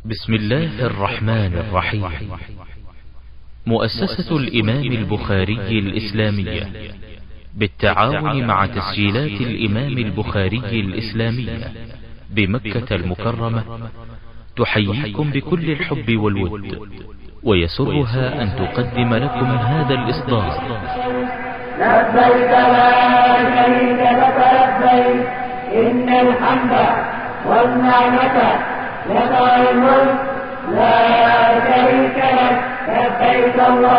بسم الله الرحمن الرحيم. مؤسسة الإمام البخاري الإسلامية بالتعاون مع تسجيلات الإمام البخاري الإسلامية بمكة المكرمة تحييكم بكل الحب والود، ويسرها أن تقدم لكم هذا الإصدار. لبيك لا شريك لك لبيك، إن الحمد والنعمة لك والملك لا شريك لك. لبيك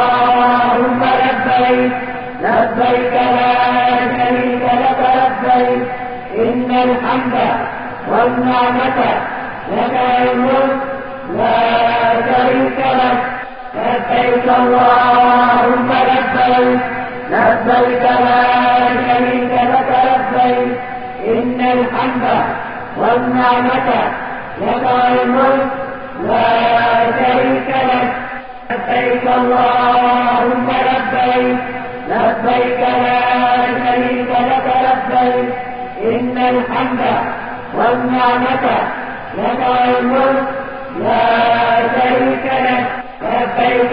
اللهم لبيك، لبيك لا شريك لك لبيك، إن الحمد والنعمة لك والملك لا شريك لك. لبيك اللهم لبيك، لبيك لا شريك لك لبيك، إن الحمد والنعمة لك والملك لا شريك لك. لبيك اللهم لبيك، لبيك لا شريك لك لبيك، إن الحمد والنعمة لك والملك لا شريك لك. لبيك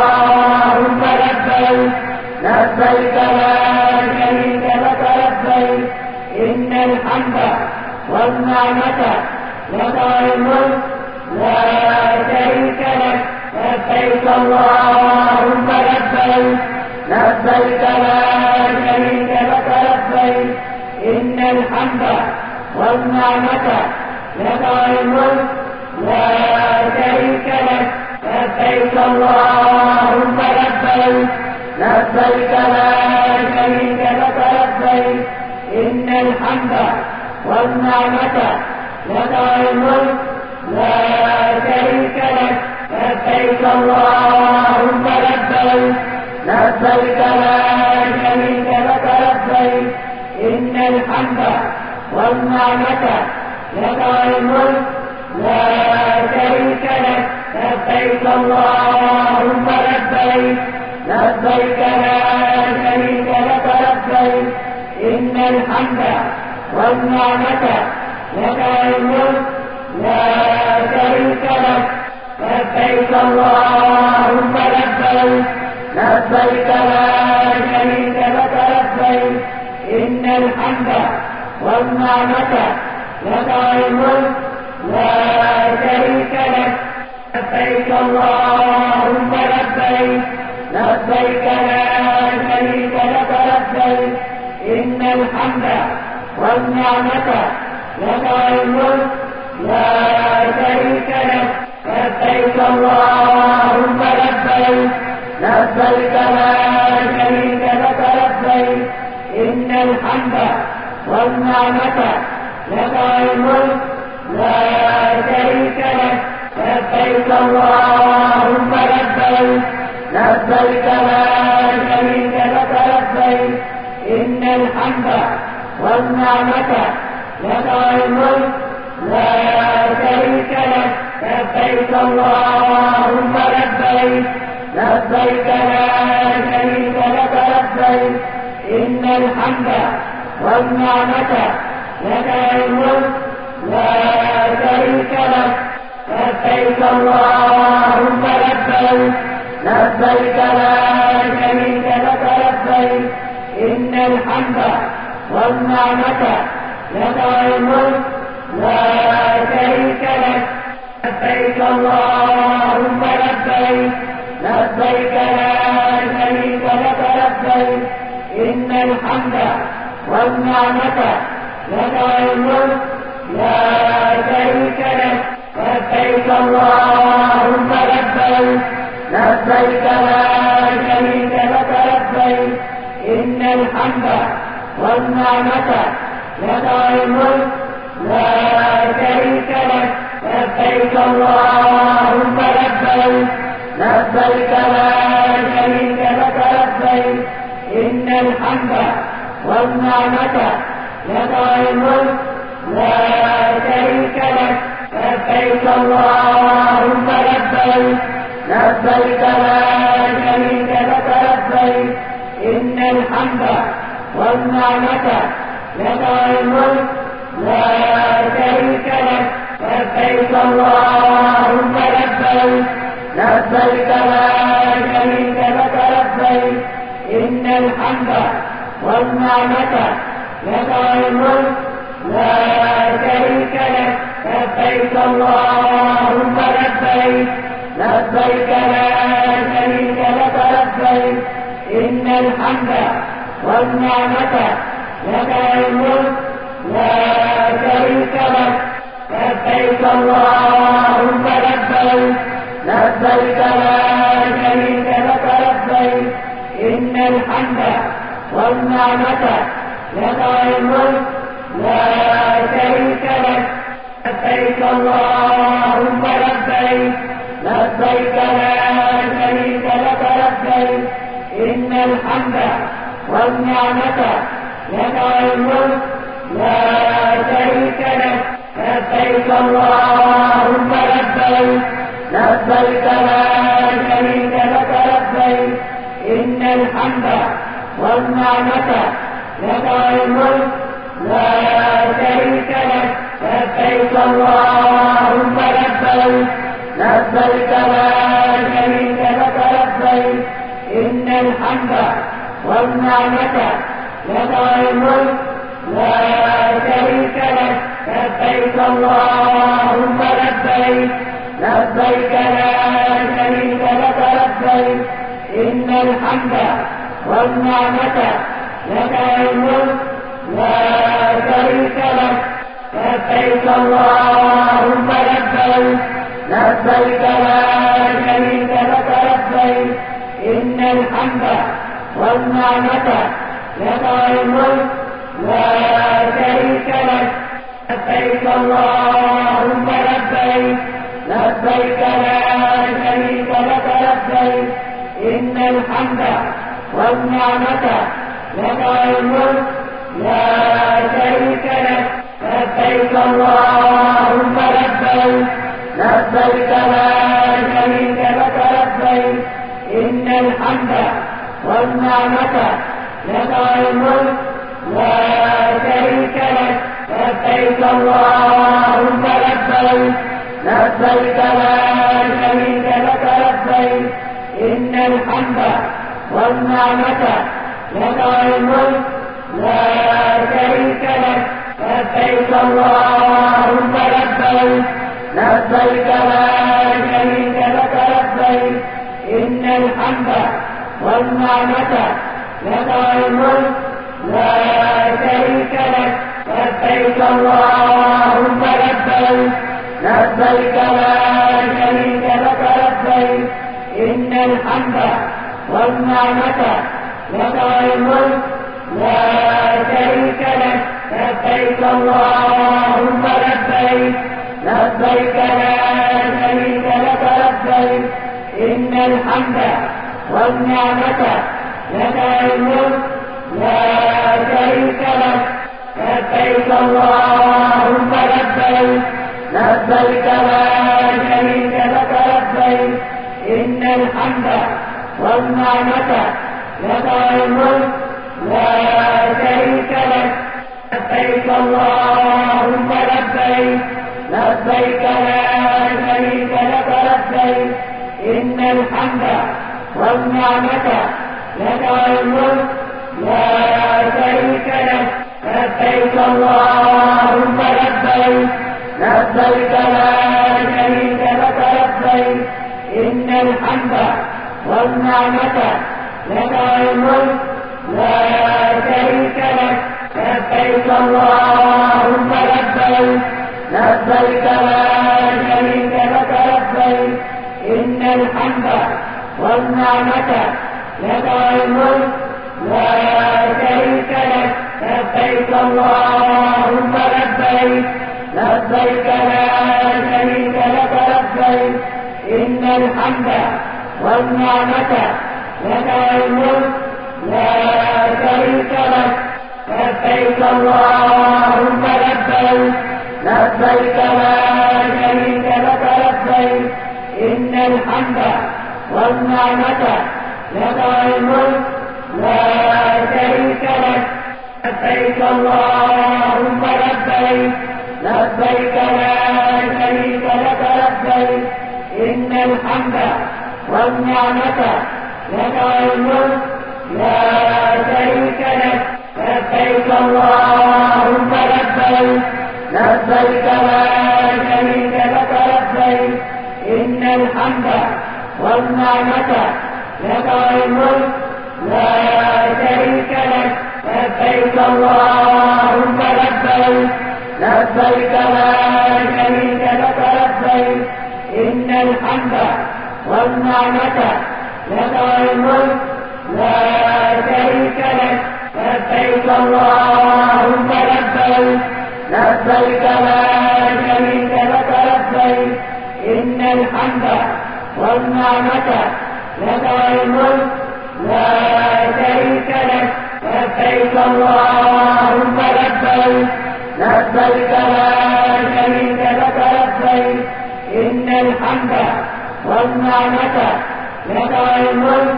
اللهم لبيك، لبيك لا شريك لك لبيك، إن الحمد والنعمة لك والملك لا شريك لك. لبيك اللهم لبيك، لبيك لا شريك لك لبيك، إن الحمد والنعمة لك والملك لا شريك لك. لبيك اللهم لبيك، لبيك لا شريك لك لبيك، إن الحمد والنعمة لك والملك لا شريك لك. لبيك اللهم لبيك، لبيك لا شريك لك لبيك، إن الحمد والنعمة لك والملك لا شريك لك. لبيك اللهم لبيك، لبيك لا شريك لك لبيك، إن الحمد والنعمة لك والملك لا شريك لك. لبيك اللهم لبيك، لبيك لا شريك لك لبيك، إن الحمد والنعمة لك والملك لا شريك لك. لبيك اللهم لبيك، لبيك لا شريك لك لبيك، إن الحمد والنعمة لك والملك لا شريك لك. لبيك اللهم لبيك، لبيك لا شريك لك لبيك، إن الحمد والنعمة لك والملك لا شريك لك. لبيك اللهم لبيك، لبيك لا شريك لك لبيك، إن الحمد والنعمة لك والملك لا شريك لك. لبيك اللهم لبيك، لبيك لا شريك لك لبيك، إن الحمد والنعمة لك والملك لا شريك لك. لبيك اللهم لبيك، لبيك لا شريك لك لبيك، إن الحمد والنعمة لك والملك لا شريك لك. لبيك اللهم لبيك، لبيك لا شريك لك لبيك، إن الحمد والنعمة لك والملك لا شريك لك. لبيك اللهم لبيك، لبيك لا شريك لك لبيك، إن الحمد والنعمة لك والملك لا شريك لك. لبيك اللهم لبيك، لبيك لا شريك لك لبيك، إن الحمد والنعمة لك والملك لا شريك لك. لبيك اللهم لبيك، لبيك لا شريك لك لبيك، إن الحمد والنعمة لك والملك لا شريك لك. لبيك اللهم لبيك لا شريك لك لبيك إن الحمد والنعمة لك والملك لا شريك لك لبيك اللهم لبيك لبيك لا شريك لك لبيك إن الحمد والنعمة لك والملك لا شريك لك لبيك اللهم لبيك لبيك لا شريك لك لبيك إن الحمد والنعمة لك والملك لا شريك لك لبيك اللهم لبيك لبيك لا شريك لك لبيك إن الحمد والنعمة لك والملك لا شريك لك لبيك اللهم لبيك لبيك لا شريك لك لبيك إن الحمد والنعمة لك والملك لا شريك لك لبيك اللهم لبيك لبيك لا شريك لك لبيك إن الحمد والنعمة لك والملك لا شريك لك لبيك اللهم لبيك لبيك لا شريك لك لبيك إن الحمد والنعمة لك والملك لا شريك لك لبيك اللهم لبيك لبيك لا شريك لك لبيك إن الحمد والنعمة لك والملك لا شريك لك لبيك اللهم لبيك لبيك لا شريك لك لبيك إن الحمد والنعمة لك والملك لا شريك لك لبيك اللهم لبيك لبيك لا شريك لك لبيك إن الحمد والنعمة لك والملك لا شريك لك لبيك اللهم لبيك لبيك لا شريك لك لبيك إن الحمد والنعمة لك والملك لا شريك لك لبيك اللهم لبيك لبيك لا شريك لك لبيك إن الحمد والنعمة لك والملك لا شريك لك لبيك اللهم لبيك لبيك لا شريك لك لبيك إن الحمد والنعمة لك والملك لا شريك لك لبيك اللهم لبيك لبيك لا شريك لك لبيك إن الحمد والنعمة لك والملك لا شريك لك لبيك اللهم لبيك لبيك لا شريك لك لبيك إن الحمد والنعمة لك والملك لا شريك لك لبيك اللهم لبيك لبيك لا شريك لك لبيك إن الحمد والنعمة لك والملك لا شريك لك لبيك اللهم لبيك لبيك لا شريك لك لبيك إن الحمد والنعمة لك والملك لا شريك لك لبيك اللهم لبيك لبيك لا شريك لك لبيك إن الحمد والنعمة لك والملك لا شريك لك لبيك اللهم لبيك لبيك لا شريك لك لبيك إن الحمد والنعمة لك والملك لا شريك لك لبيك اللهم لبيك لبيك لا شريك لك لبيك إن الحمد والنعمة لك والملك لا شريك لك لبيك اللهم لبيك لبيك لا شريك لك لبيك إن الحمد والنعمة لك والملك لا شريك لك. لبيك اللهم لبيك لبيك لا شريك لك لبيك إن الحمد والنعمة لك والملك لا شريك لك. لبيك اللهم لبيك لبيك لا شريك لك لبيك إن الحمد والنعمة لك والملك لا شريك لك. لبيك اللهم لبيك لبيك لا شريك لك لبيك إن الحمد والنعمة لك والملك لا شريك لك. لبيك اللهم لبيك لبيك لا شريك لك لبيك إن الحمد والنعمة لك والملك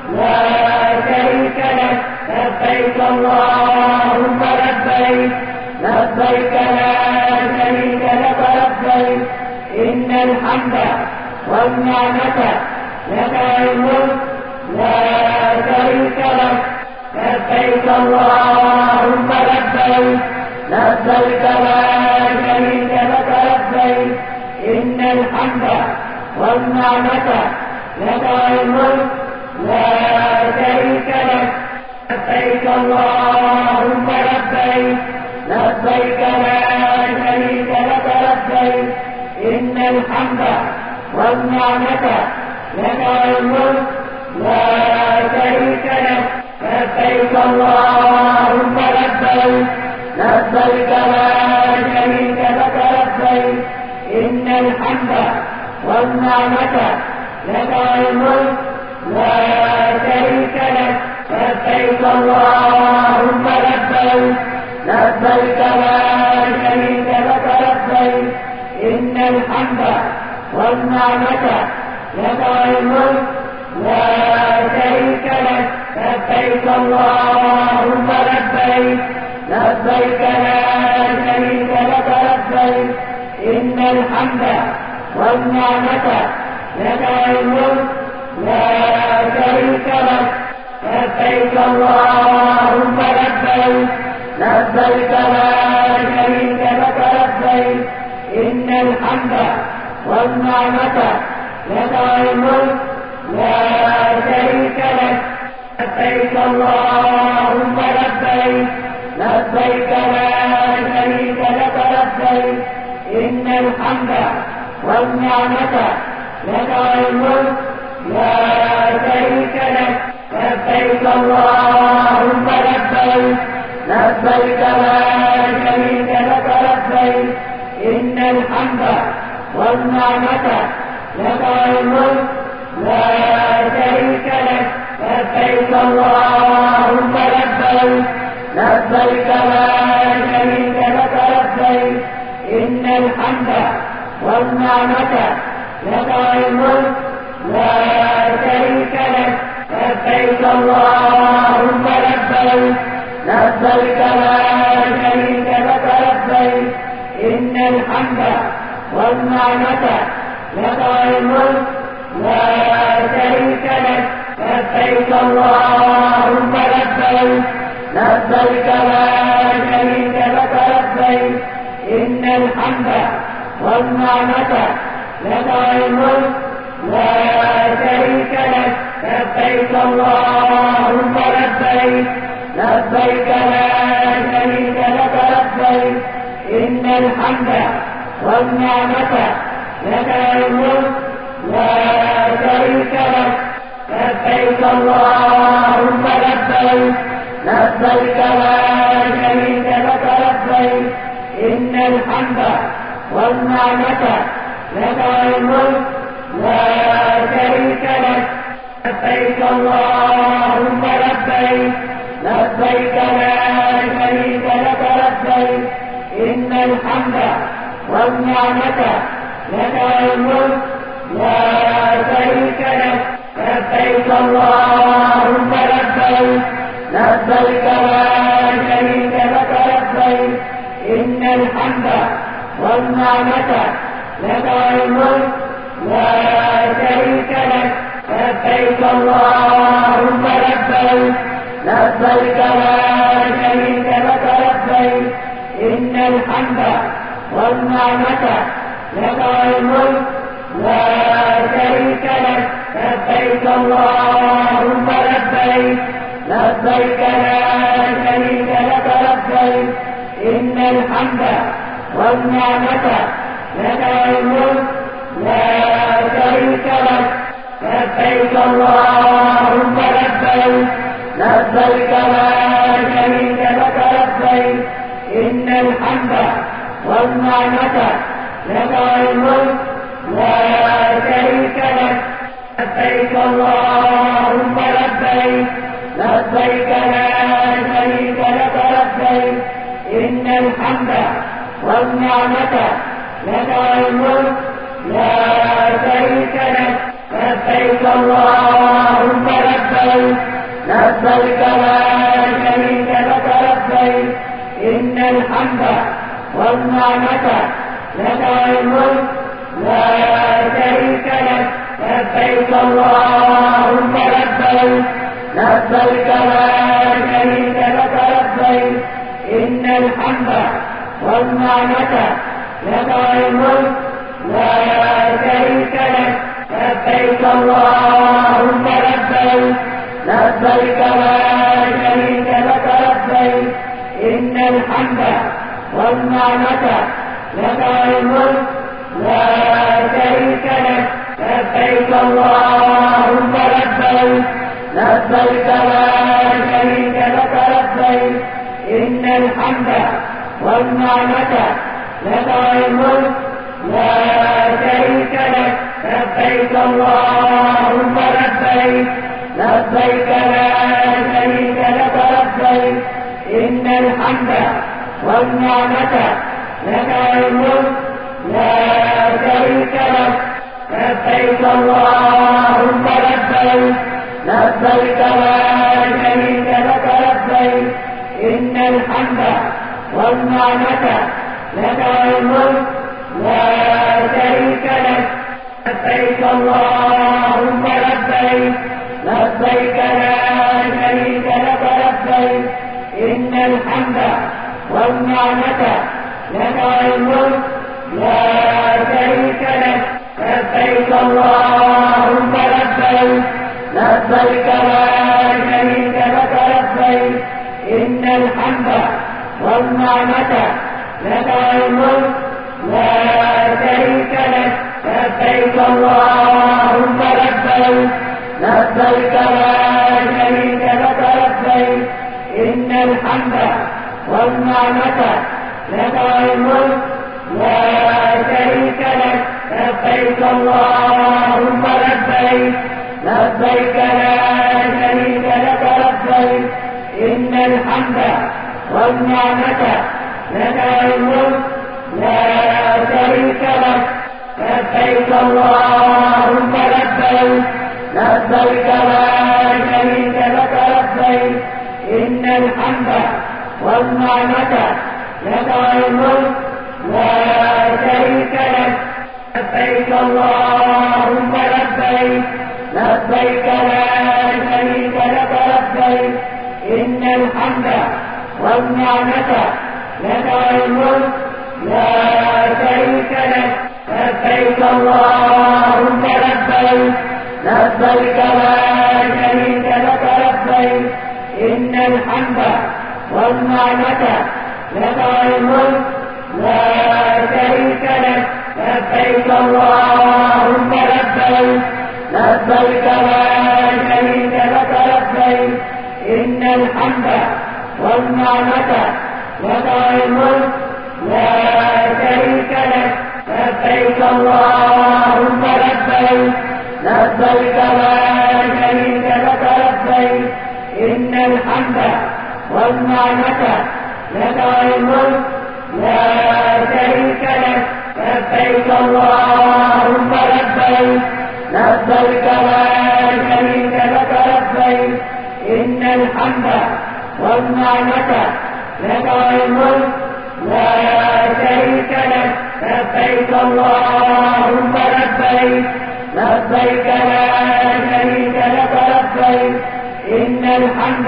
لا شريك لك. لبيك اللهم لبيك لبيك لا شريك لك لبيك إن الحمد والنعمة لك والملك لا شريك لك. لبيك اللهم لبيك لبيك لا شريك لك لبيك إن الحمد والنعمة لك والملك لا شريك لك. لبيك اللهم لبيك لبيك لا شريك لك لبيك إن الحمد والنعمة لك والملك لا شريك لك. لبيك اللهم لبيك لبيك لا شريك لك لبيك إن الحمد والنعمة لك والملك لا شريك لك. لبيك اللهم لبيك لبيك لا شريك لك لبيك إن الحمد والنعمة لك والملك لا شريك لك. لبيك اللهم لبيك لبيك لا شريك لك لبيك إن الحمد والنعمة لك والملك لا شريك لك. لبيك اللهم لبيك لبيك لا شريك لك لبيك إن الحمد والنعمة لك والملك لا شريك لك. لبيك اللهم لبيك لبيك لا شريك لك لبيك إن الحمد والنعمة لك والملك لا شريك لك. لبيك اللهم لبيك لبيك لا شريك لك لبيك إن الحمد والنعمة لك والملك لا شريك لك. لبيك اللهم لبيك لبيك لا شريك لك لبيك إن الحمد والنعمة لك والملك لا شريك لك. لبيك اللهم لبيك لبيك لا شريك لك لبيك إن الحمد والنعمة لك والملك لا شريك لك. لبيك اللهم لبيك لبيك لا شريك لك لبيك إن الحمد والنعمة لك والملك لا شريك لك. لبيك اللهم لبيك لبيك لا شريك لك لبيك إن الحمد والنعمة لك والملك لا شريك لك. لبيك اللهم لبيك لبيك لا شريك لك لبيك إن الحمد والنعمة لك والملك لا شريك لك. لبيك اللهم لبيك لبيك لا شريك لك لبيك إن الحمد والنعمة لك والملك لا شريك لك. لبيك اللهم لبيك لبيك لا شريك لك لبيك إن الحمد والنعمة لك والملك لا شريك لك. لك الملك لا شريك لك لبيك اللهم لبيك لبيك لا شريك لك لبيك إن الحمد والنعمة لك الملك لا شريك لك لبيك اللهم لبيك لبيك لا شريك لك لبيك إن الحمد والنعمة لك الملك لا شريك لك لبيك اللهم لبيك لبيك لا شريك لك لبيك إن الحمد والنعمة لك الملك لا شريك لك لبيك اللهم لبيك لبيك لا شريك لك لبيك إن الحمد والنعمة لك الملك لا شريك لك لبيك اللهم لبيك لبيك لا شريك لك لبيك إن الحمد والنعمة لك الملك لا شريك لك لبيك اللهم لبيك لبيك لا شريك لك لبيك إن الحمد والنعمة لك الملك لا شريك لك لبيك اللهم لبيك لبيك لا شريك لك لبيك إن الحمد والنعمة لك الملك لا شريك لك لبيك اللهم لبيك لبيك لا شريك لك لبيك إن الحمد والنعمة لك الملك لا شريك لك لبيك اللهم لبيك لبيك لا شريك لك لبيك إن الحمد والنعمة لك الملك لا شريك لك لبيك اللهم لبيك لبيك لا شريك لك لبيك إن الحمد والنعمة لك الملك لا شريك لك لبيك اللهم لبيك لبيك لا شريك لك لبيك إن الحمد والنعمة لك الملك لا شريك لك لبيك اللهم لبيك لبيك لا شريك لك لبيك إن الحمد والنعمة لك الملك لا شريك لك لبيك اللهم لبيك لبيك لا شريك لك لبيك إن الحمد والنعمة لك الملك لا شريك لك لبيك اللهم لبيك لبيك لا شريك لك لبيك إن الحمد والنعمة لك الملك لا شريك لك لبيك اللهم لبيك لبيك لا شريك لك لبيك إن الحمد والنعمة لك الملك لا شريك لك لبيك اللهم لبيك لبيك لا شريك لك لبيك إن الحمد والنعمة لك الملك لا شريك لك لبيك اللهم لبيك لبيك لا شريك لك لبيك إن الحمد والنعمة لك الملك لا شريك لك لبيك اللهم لبيك لبيك لا شريك لك لبيك إن الحمد والنعمة لك الملك لا شريك لك لبيك اللهم لبيك لبيك لا شريك لك لبيك إن الحمد والنعمة لك الملك لا شريك لك لبيك اللهم لبيك لبيك لا شريك لك لبيك إن الحمد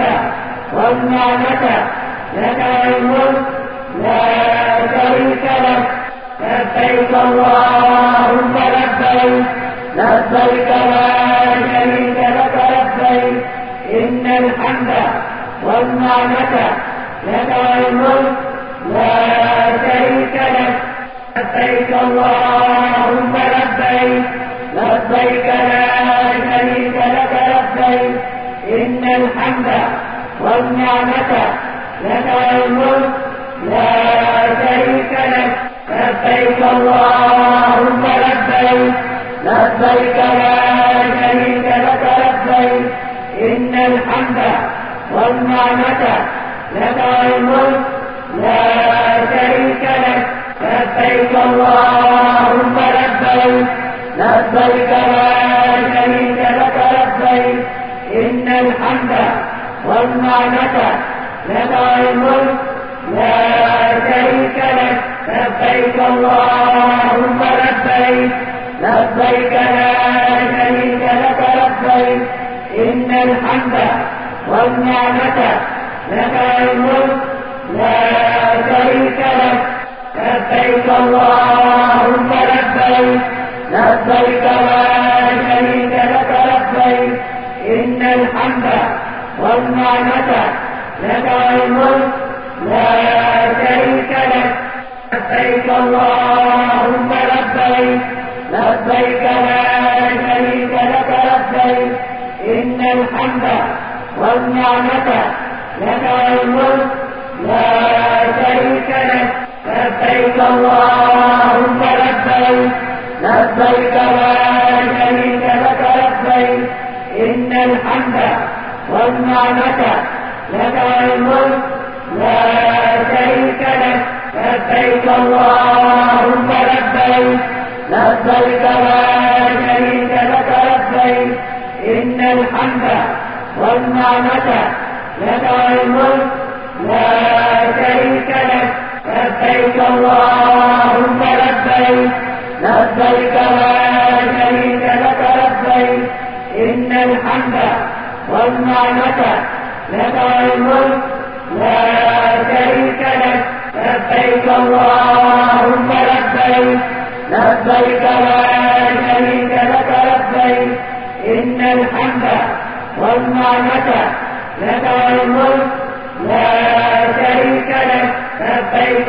والنعمة لك الملك لا شريك لك لبيك اللهم لبيك لبيك لا شريك لك لبيك إن الحمد والنعمة لك والملك لا شريك لك لبيك اللهم لبيك لبيك لا شريك لك لبيك إن الحمد والنعمة لك والملك لا شريك لك لبيك اللهم لبيك لبيك لا شريك لك لبيك إن الحمد والنعمة لك والملك لا شريك لك لبيك اللهم لبيك لبيك لا شريك لك لبيك إن الحمد والنعمة لك والملك لا شريك لك لبيك اللهم لبيك لبيك لا شريك لك لبيك إن الحمد والنعمة لك والملك لا شريك لك لبيك اللهم لبيك لبيك لا شريك لك لبيك إن الحمد والنعمة لك والملك لا شريك لك لبيك اللهم لبيك لبيك لا شريك لك لبيك إن الحمد والنعمة لك والملك لا شريك لك لبيك اللهم لبيك لبيك لا شريك لك لبيك إن الحمد والنعمة لك والملك لا شريك لك لبيك اللهم لبيك لبيك لا شريك لك لبيك إن الحمد والنعمة لك والملك لا شريك لك لبيك اللهم لبيك لبيك لا شريك لك لبيك إن الحمد والنعمة لك والملك لا شريك لك لبيك اللهم لبيك لبيك لا شريك لك لبيك إن الحمد والنعمة لك والملك لا شريك لك لبيك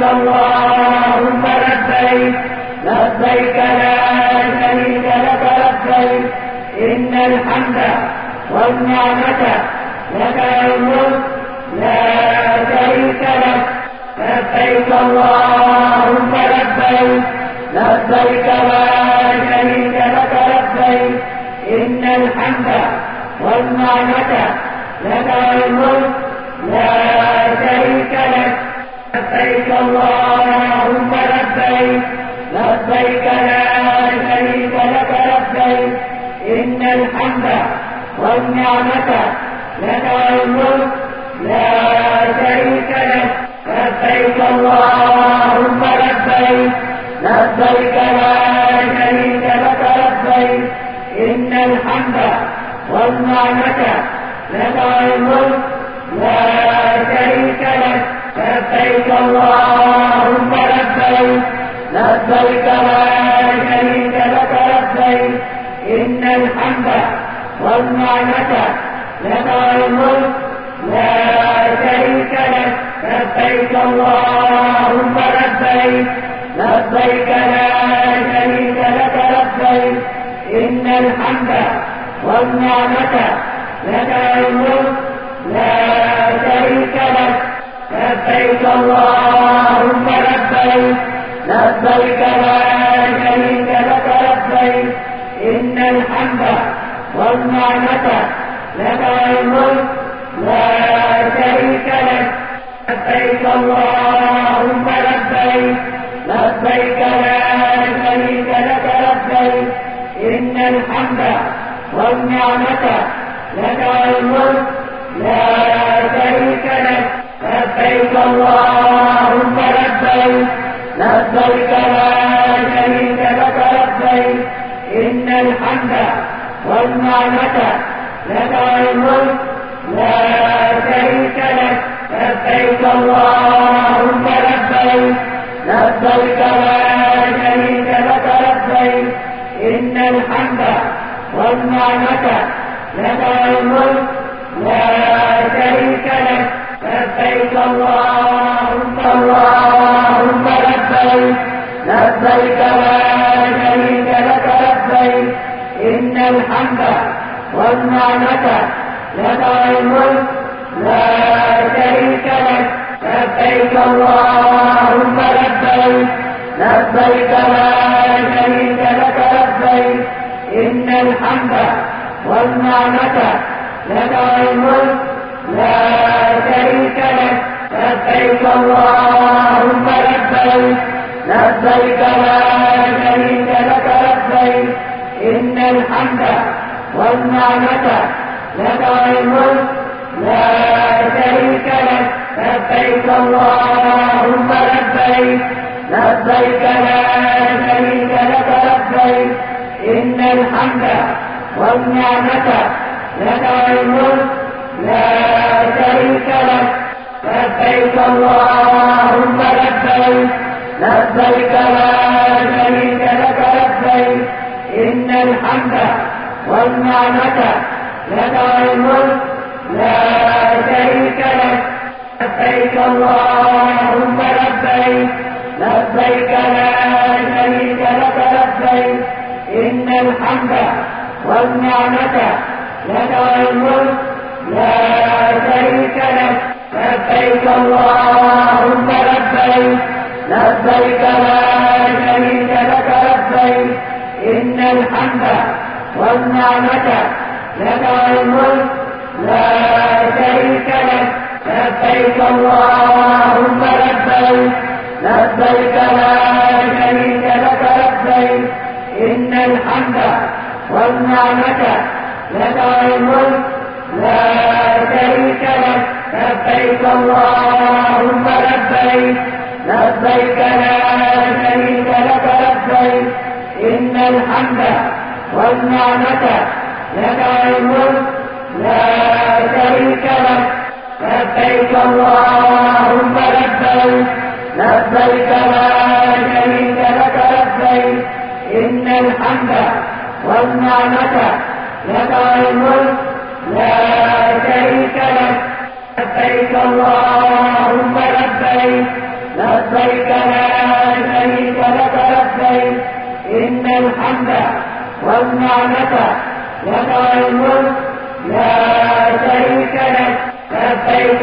اللهم لبيك لبيك لا شريك لك لبيك إن الحمد والنعمة لك والملك لا شريك لك لبيك اللهم لبيك لبيك لا شريك لك لبيك إن الحمد والنعمة لك والملك لا شريك لك لبيك اللهم لبيك لبيك لا شريك لك لبيك إن الحمد والنعمة لك والملك لا شريك لك لبيك اللهم لبيك لبيك لا شريك لك لبيك إن الحمد والنعمة لك والملك لا شريك لك لبيك اللهم لبيك لبيك لا شريك لك لبيك إن الحمد والنعمة لك والملك لا شريك لك لبيك اللهم لبيك لبيك لا شريك لك لبيك إن الحمد والنعمة لك والملك لا شريك لك لبيك اللهم لبيك لبيك لا شريك لك لبيك إن الحمد والنعمة لك والملك لا شريك لك لبيك اللهم لبيك لبيك لا شريك لك لبيك إن الحمد والنعمة لك والملك لا شريك لك لبيك اللهم لبيك لبيك لا شريك لك لبيك إن الحمد والنعمة لك والملك لا شريك لك لبيك اللهم لبيك لبيك لا شريك لك لبيك إن الحمد والنعمة لك والملك لا شريك لك لبيك اللهم لبيك لبيك لا شريك لك لبيك إن الحمد والنعمة لك والملك لا شريك لك لبيك اللهم لبيك لبيك لا شريك لك لبيك إن الحمد والنعمة لك والملك لا شريك لك لبيك اللهم لبيك لبيك لا شريك لك لبيك إن الحمد والنعمة لك والملك لا شريك لك لبيك اللهم لبيك لبيك لا شريك لك لبيك إن الحمد والنعمة لك والملك لا شريك لك لبيك اللهم لبيك لبيك لا شريك لك لبيك إن الحمد والنعمة لك والملك لا شريك لك لبيك اللهم لبيك لبيك لا شريك لك لبيك إن الحمد والنعمة لك والملك لا شريك لك لبيك اللهم لبيك لبيك لا شريك لك لبيك إن الحمد والنعمة لك والملك لا شريك لك لبيك اللهم لبيك لبيك لا شريك لك لبيك إن الحمد والنعمة لك والملك لا شريك لك لبيك اللهم لبيك لبيك لا شريك لك لبيك إن الحمد والنعمة لك والملك لا شريك لك لبيك اللهم لبيك لبيك لا شريك لك لبيك إن الحمد والنعمة لك والملك لا شريك لك لبيك اللهم لبيك لبيك لا شريك لك لبيك إن الحمد والنعمة لك والملك لا شريك لك لبيك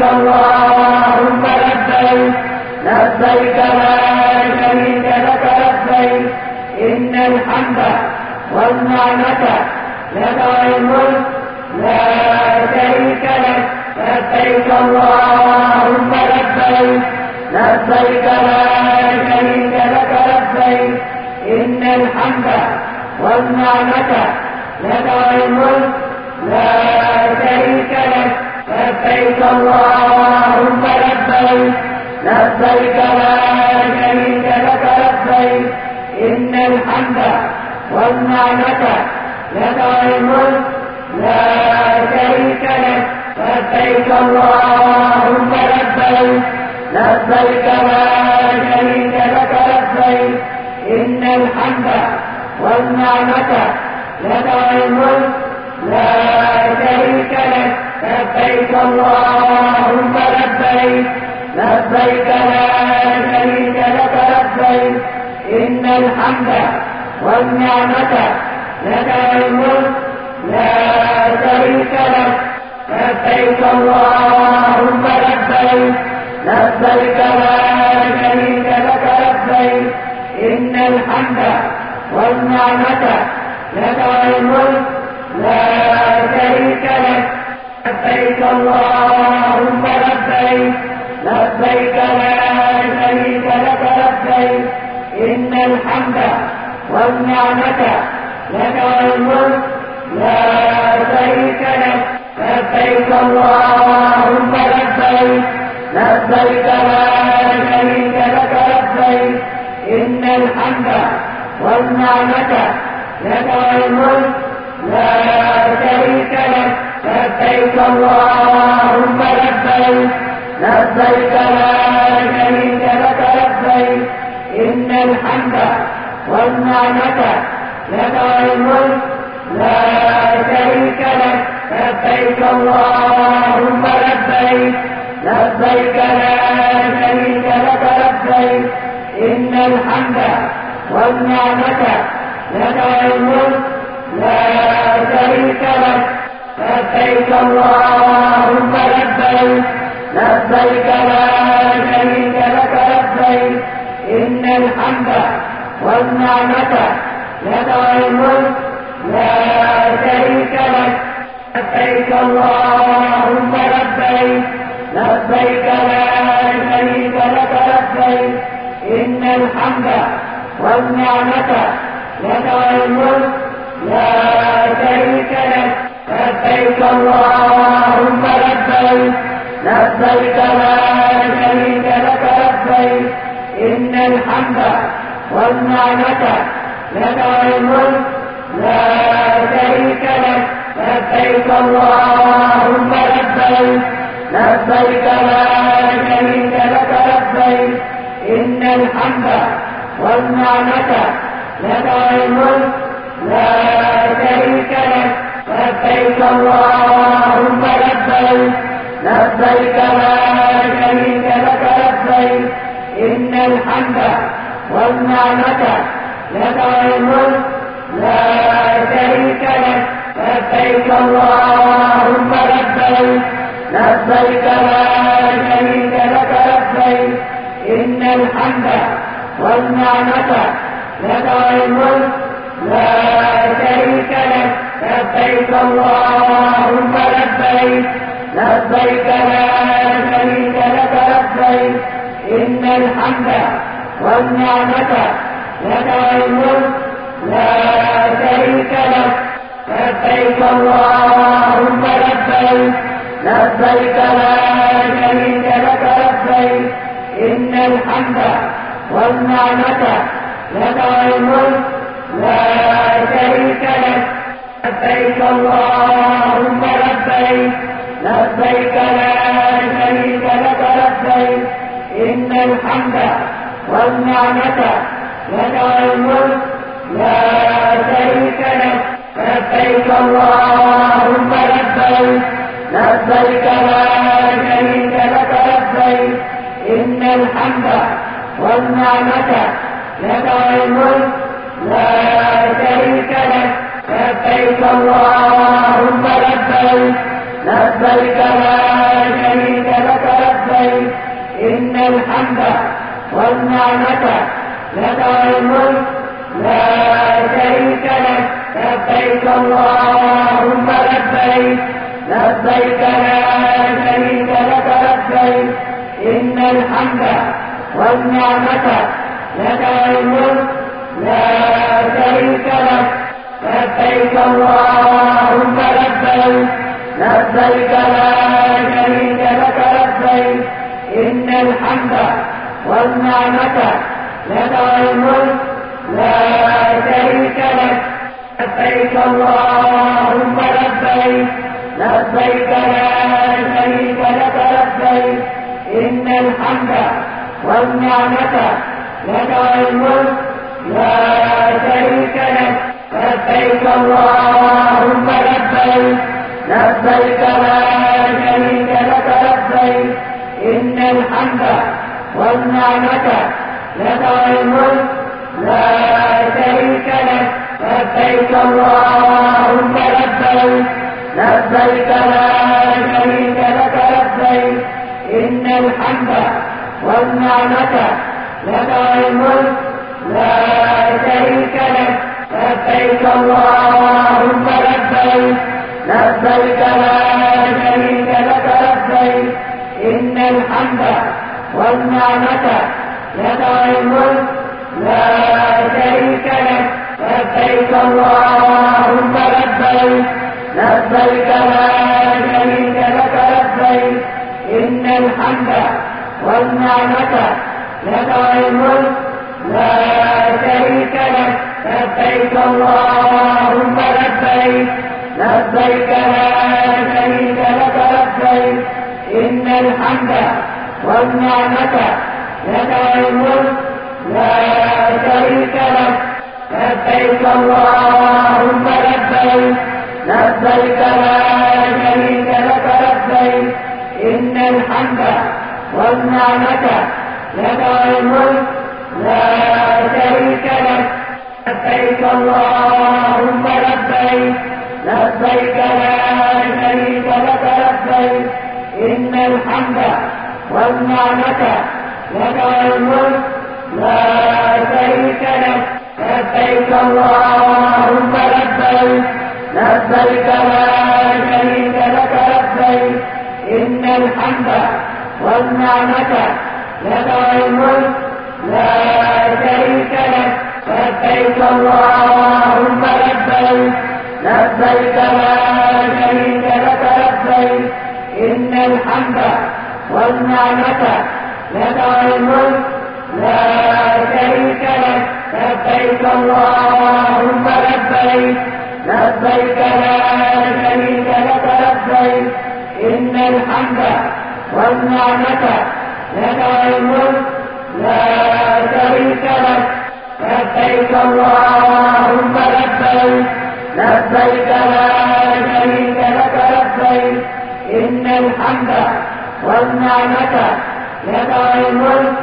اللهم لبيك لبيك لا شريك لك لبيك إن الحمد والنعمة لك والملك لا شريك لك لبيك اللهم لبيك لبيك لا شريك لك لبيك إن الحمد والنعمة لك والملك لا شريك لك لبيك اللهم لبيك لبيك لا شريك لك لبيك إن الحمد والنعمة لك والملك لا شريك لك لبيك اللهم لبيك لبيك لا شريك لك لبيك إن الحمد والنعمة لك والملك لا شريك لك لبيك اللهم لبيك لبيك لا شريك لك لبيك إن الحمد والنعمة لك والملك لا شريك لك لبيك اللهم لبيك لبيك لا شريك لك لبيك إن الحمد والنعمة لك والملك لا شريك لك لبيك اللهم لبيك لبيك لا شريك لك لبيك إن الحمد والنعمة لك والملك لا شريك لك لبيك اللهم لبيك لبيك لا شريك لك لبيك إن الحمد والنعمة لك والملك لا شريك لك لبيك اللهم لبيك لبيك لا شريك لك لبيك والنعمة لك والملك لا شريك لك لبيك اللهم لبيك لبيك لا شريك لك لبيك إن الحمد والنعمة لك والملك لا شريك لك لبيك اللهم لبيك لبيك لا شريك لك لبيك إن الحمد والنعمة لك والملك لا شريك لك لبيك اللهم لبيك لبيك لا شريك لك لبيك إن الحمد والنعمة لك والملك لا شريك لك لبيك اللهم لبيك لبيك لا شريك لك لبيك إن الحمد والنعمة لك والملك لا شريك لك لبيك اللهم لبيك لبيك لا شريك لك لبيك إن الحمد والنعمة لك والملك لا شريك لك لبيك اللهم لبيك لبيك لا شريك لك لبيك إن الحمد والنعمة لك والملك لا شريك لك لبيك اللهم لبيك لبيك لا شريك لك لبيك إن الحمد والنعمة لك والملك لا شريك لك لبيك اللهم لبيك لبيك لا شريك لك لبيك إن الحمد والنعمة لك والملك لا شريك لك لبيك اللهم لبيك لبيك لا شريك لك لبيك إن الحمد والنعمة لك والملك لا شريك لك لبيك اللهم لبيك لبيك لا شريك لك لبيك إن الحمد والنعمة لك والملك لا شريك لك لبيك اللهم لبيك لبيك لا شريك لك لبيك إن الحمد والنعمة لك والملك لا شريك لك لبيك اللهم لبيك لبيك لا شريك لك لبيك إن الحمد والنعمة لك والملك لا شريك لك لبيك اللهم لبيك لبيك لا شريك لك لبيك إن الحمد والنعمة لك والملك لا شريك لك لبيك اللهم لبيك لبيك لا شريك لك لبيك إن الحمد والنعمة لك والملك لا شريك لك لبيك اللهم لبيك لبيك لا شريك لك لبيك إن الحمد والنعمة لك والملك لا شريك لك لبيك اللهم لبيك لبيك لا شريك لك لبيك إن الحمد والنعمة لك والملك لا شريك لك لبيك اللهم لبيك لبيك لا شريك لك لبيك إن الحمد والنعمة لك والملك لا شريك لك لبيك اللهم لبيك لبيك لا شريك لك لبيك إن الحمد والنعمة لك والملك لا شريك لك لبيك اللهم لبيك لبيك لا شريك لك لبيك إن الحمد والنعمة لك والملك لا شريك لك لبيك اللهم لبيك لبيك لا شريك لك لبيك إن الحمد والنعمة لك والملك لا شريك لك لبيك اللهم لبيك لبيك لا شريك لك لبيك إن الحمد والنعمة لك والملك لا شريك لك لبيك اللهم لبيك لبيك لا شريك لك لبيك إن الحمد والنعمة لك والملك لا شريك لك لبيك اللهم لبيك لبيك لا شريك لك لبيك إن الحمد والنعمة لك والملك لا شريك لك لبيك اللهم لبيك لبيك لا شريك لك لبيك إن الحمد والنعمة لك والملك لا شريك لك لبيك اللهم لبيك لبيك لا شريك لك لبيك إن الحمد والنعمة لك والملك لا شريك لك لبيك اللهم لبيك لبيك لا شريك لك لبيك إن الحمد والنعمة لك والملك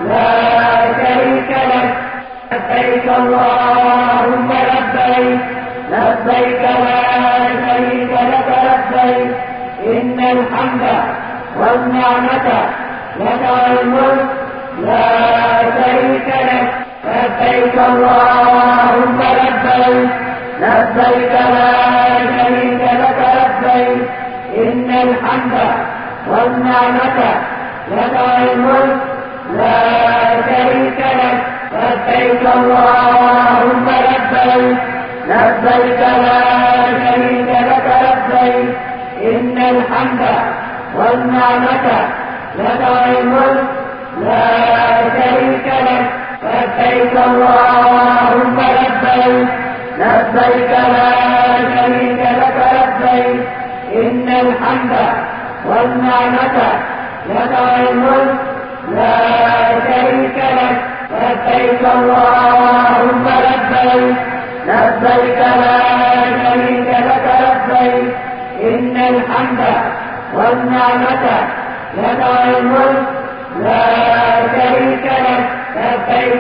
لا شريك لك لبيك اللهم لبيك لبيك لا شريك لك لبيك إن الحمد والنعمة لك والملك لا شريك لك لبيك اللهم لبيك لبيك لا شريك لك لبيك إن الحمد والنعمة لك والملك لا شريك لك لبيك اللهم لبيك لبيك لا شريك لك لبيك إن الحمد والنعمة لك والملك لا شريك لك لبيك اللهم لبيك لبيك لا شريك لك لبيك إن الحمد والنعمة لك والملك لا شريك لك لبيك اللهم لبيك لبيك لا شريك لك لبيك إن الحمد والنعمة لك والملك لا شريك لك لبيك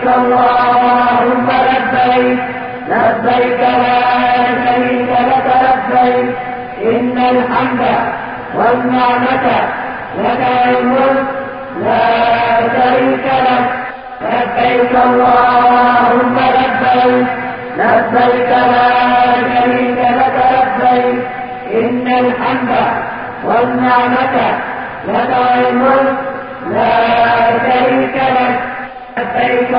اللهم لبيك لبيك لا شريك لك لبيك إن الحمد والنعمة لك والملك لا شريك لك لبيك اللهم لبيك لبيك لا شريك لك لبيك إن الحمد والنعمة لك والملك لا شريك لك لبيك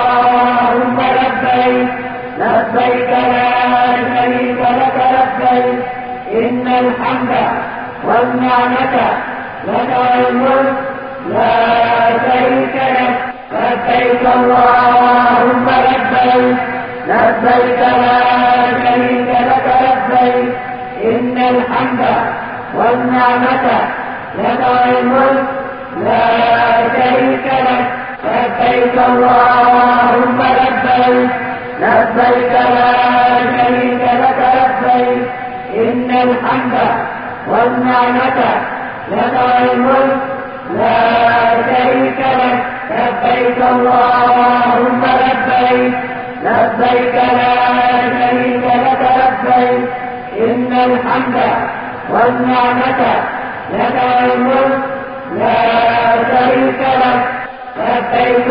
اللهم لبيك لبيك لا شريك لك لبيك إن الحمد والنعمة لك والملك لا شريك لك لبيك اللهم لبيك لبيك لا شريك لك لبيك إن الحمد والنعمة لك والملك لا شريك لك لبيك اللهم لبيك لبيك لا شريك لك لبيك إن الحمد والنعمة لك والملك لا شريك لك لبيك اللهم لبيك لبيك لا شريك لك لبيك إن الحمد والنعمة لك والملك لا شريك لك لبيك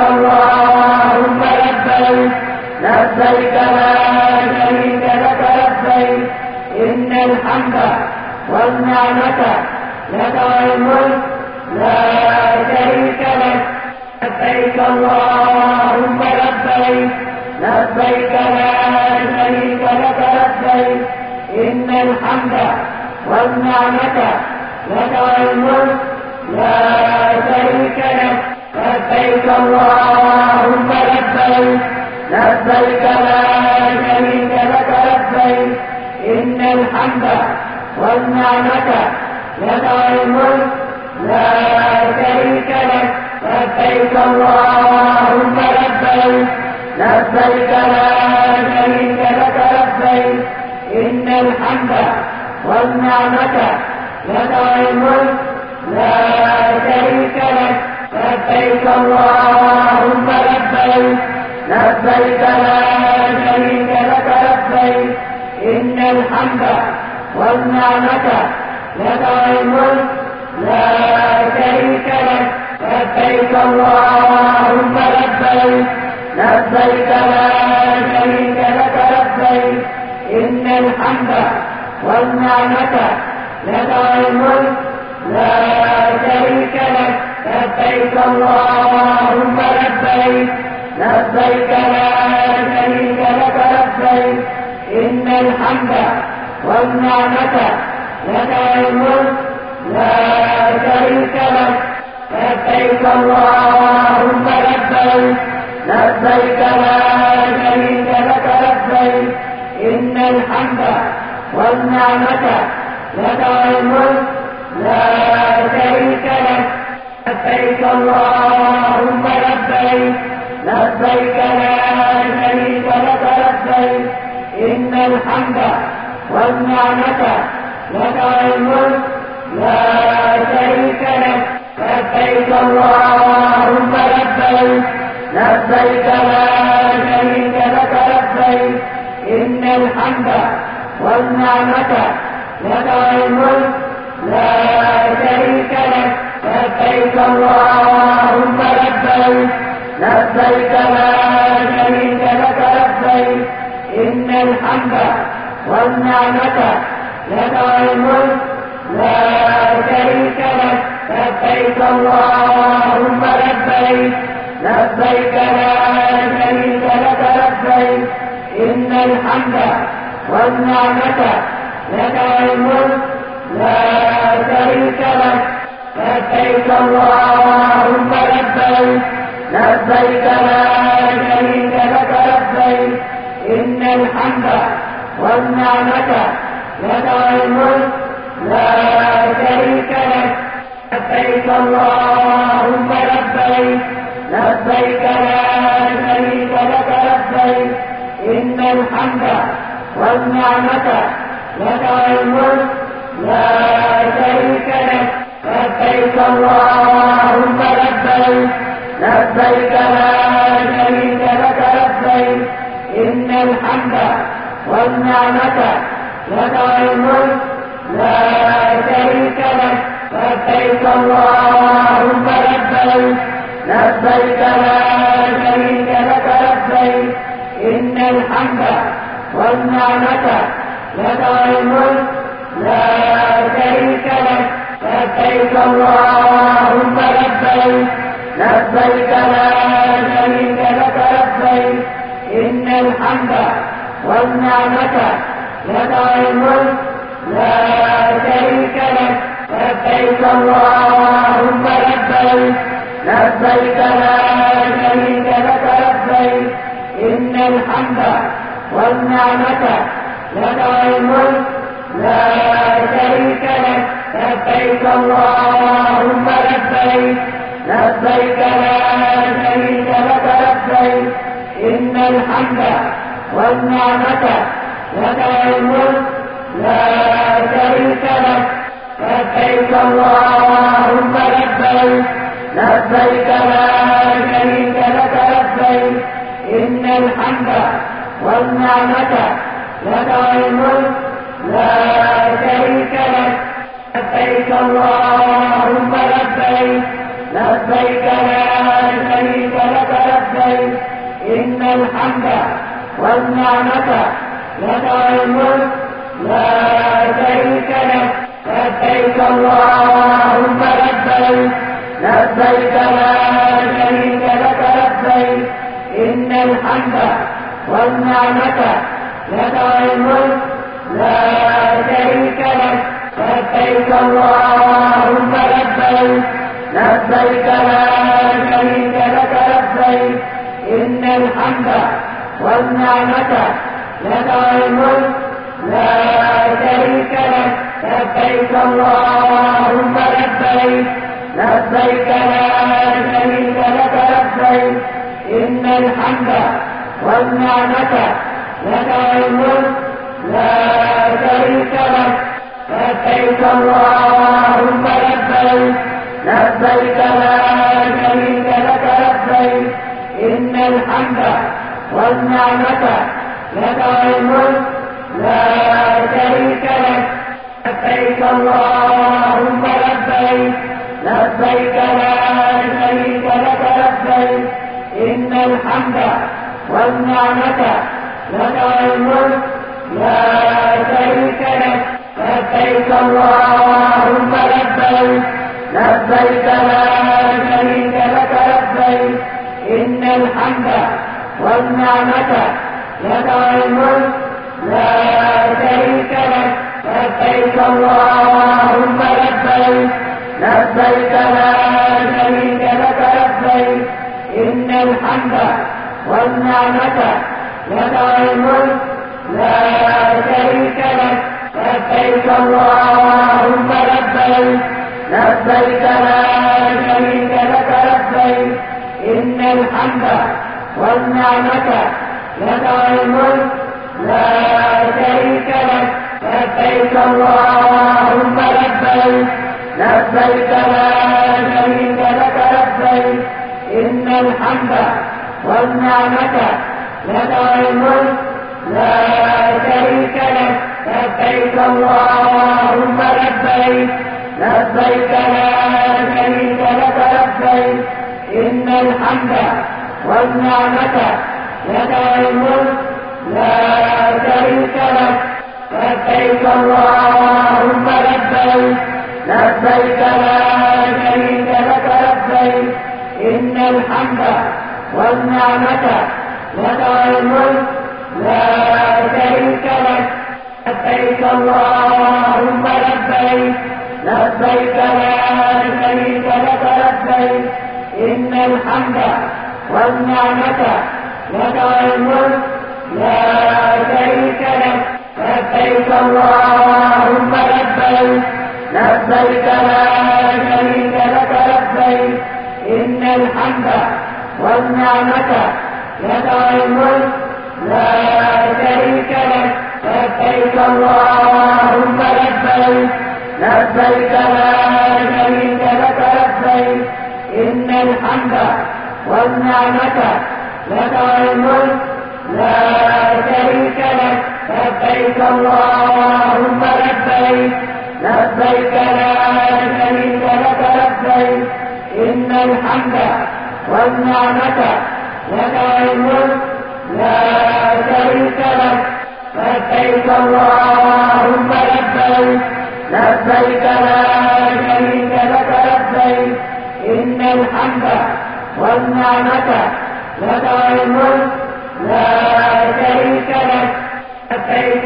اللهم لبيك لبيك لا شريك لك لبيك إن الحمد والنعمة لك والملك لا شريك لك لبيك اللهم لبيك لبيك لا شريك لك لبيك إن الحمد والنعمة لك والملك لا شريك لك لبيك اللهم لبيك لبيك لا شريك لك لبيك إن الحمد والنعمة لك والملك لا شريك لك لبيك اللهم لبيك لبيك لا شريك لك لبيك إن الحمد والنعمة لك والملك لا شريك لك لبيك اللهم لبيك لبيك لا شريك لك لبيك إن الحمد والنعمة لك والملك لا شريك لك لبيك اللهم لبيك لبيك لا شريك لك لبيك إن الحمد والنعمة لك والملك لا شريك لك لبيك اللهم لبيك لبيك لا شريك لك لبيك إن الحمد والنعمة لك والملك لا شريك لك لبيك اللهم لبيك لبيك لا شريك لك لبيك إن الحمد والنعمة لك والملك لا شريك لك لبيك اللهم لبيك لبيك لا شريك لك لبيك إن الحمد والنعمة لك والملك لا شريك لك لبيك اللهم لبيك لبيك لا شريك لك لبيك إن الحمد والنعمة لك والملك لا شريك لك لبيك اللهم لبيك لبيك لا شريك لك لبيك إن الحمد والنعمة لك والملك لا شريك لك لبيك اللهم لبيك لبيك لا شريك لك لبيك إن الحمد والنعمة لك والملك لا شريك لك لبيك اللهم لبيك لبيك لا شريك لك لبيك إن الحمد والنعمة لك والملك لا شريك لك لبيك اللهم لبيك لبيك لا شريك لك لبيك إن الحمد والنعمة لك والملك لا شريك لك لبيك اللهم لبيك لبيك لا شريك لك لبيك إن الحمد والنعمة لك والملك لا شريك لك لبيك اللهم لبيك لبيك لا شريك لك لبيك إن الحمد والنعمة لك والملك لا شريك لك لبيك اللهم لبيك لبيك لا شريك لك لبيك إن الحمد والنعمة لك والملك لا شريك لك لبيك اللهم لبيك لبيك لا شريك لك لبيك إن الحمد والنعمة لك والملك لا شريك لك لبيك اللهم لبيك لبيك لا شريك لك لبيك إن الحمد والنعمة لك والملك لا شريك لك لبيك اللهم لبيك لبيك لا شريك لك لبيك إن الحمد والنعمة لك والملك لا شريك لك لبيك اللهم لبيك لبيك لا شريك لك لبيك إن الحمد والنعمة لك والملك لا شريك لك لبيك اللهم لبيك لبيك لا شريك لك لبيك إن الحمد والنعمة لك والملك لا شريك لك لبيك اللهم لبيك لبيك لا شريك لك لبيك إن الحمد والنعمة لك والملك لا شريك لك لبيك اللهم لبيك لبيك لا شريك لك لبيك إن الحمد والنعمة لك والملك لا شريك لك لبيك اللهم لبيك لبيك لا شريك لك لبيك إن الحمد والنعمة لك والملك لا شريك لك لبيك اللهم لبيك لبيك لا شريك لك لبيك إن الحمد والنعمة لك والملك لا شريك لك لبيك اللهم لبيك لبيك لا شريك لك لبيك إن الحمد والنعمة لك والملك لا شريك لك لبيك اللهم لبيك لبيك لا شريك لك لبيك إن الحمد والنعمة لك والملك لا شريك لك لبيك اللهم لبيك لبيك لا شريك لك لبيك إن الحمد والنعمة لك والملك لا شريك لك لبيك اللهم لبيك لبيك لا شريك لك لبيك إن الحمد والنعمة لك والملك لا شريك لك لبيك اللهم لبيك لبيك لا شريك لك لبيك إن الحمد والنعمة لك والملك لا شريك لك لبيك اللهم لبيك لبيك لا شريك لك لبيك إن الحمد والنعمة لك والملك لا شريك لك لبيك اللهم لبيك لبيك لا شريك لك لبيك إن الحمد والنعمة لك والملك لا شريك لك لبيك اللهم لبيك لبيك لا شريك لك لبيك إن الحمد والنعمة لك والملك لا شريك لك لبيك اللهم لبيك لبيك لا شريك لك لبيك إن الحمد والنعمة لك والملك لا شريك لك لبيك اللهم لبيك لبيك لا شريك لك لبيك إن الحمد والنعمة لك والملك لا شريك لك لبيك اللهم لبيك لبيك لا شريك لك لبيك إن الحمد والنعمة لك والملك لا شريك لك لبيك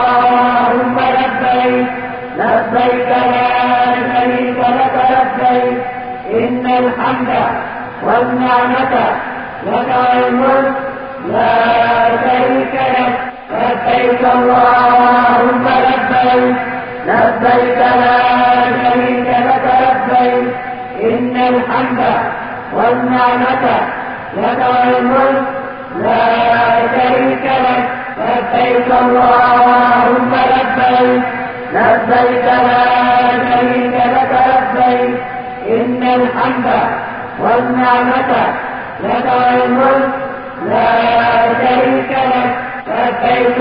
اللهم لبيك لبيك لا شريك لك لبيك إن الحمد والنعمة لك والملك لا شريك لك لبيك اللهم لبيك لبيك لا شريك لك لبيك إن الحمد والنعمة لك والملك لا شريك لك لبيك اللهم لبيك لبيك لا شريك لك لبيك إن الحمد والنعمة لك والملك لا شريك لك لبيك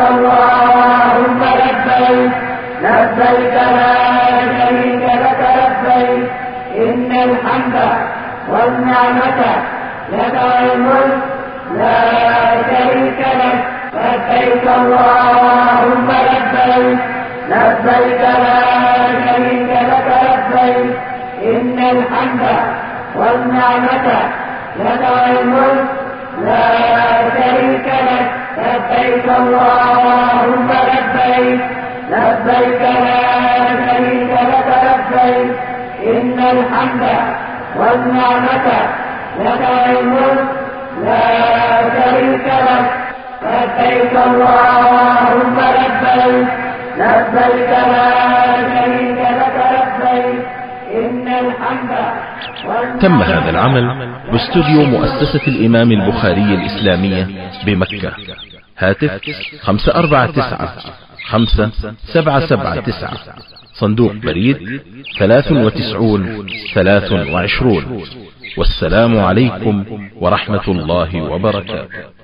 اللهم لبيك لبيك لا شريك لك لبيك إن الحمد والنعمة لك والملك لا شريك لك لبيك اللهم لبيك لبيك لا شريك لك لبيك إن الحمد والنعمة لك والملك لا شريك لك لبيك اللهم لبيك لبيك لا شريك لك لبيك إن الحمد والنعمة لك والملك لا شريك لك لبيك اللهم لبيك لبيك لا شريك لك لبيك إن الحمد والنعمة تم هذا العمل باستوديو مؤسسة الإمام البخاري الإسلامية بمكة. هاتف 549-5779، صندوق بريد 93-23. والسلام عليكم ورحمة الله وبركاته.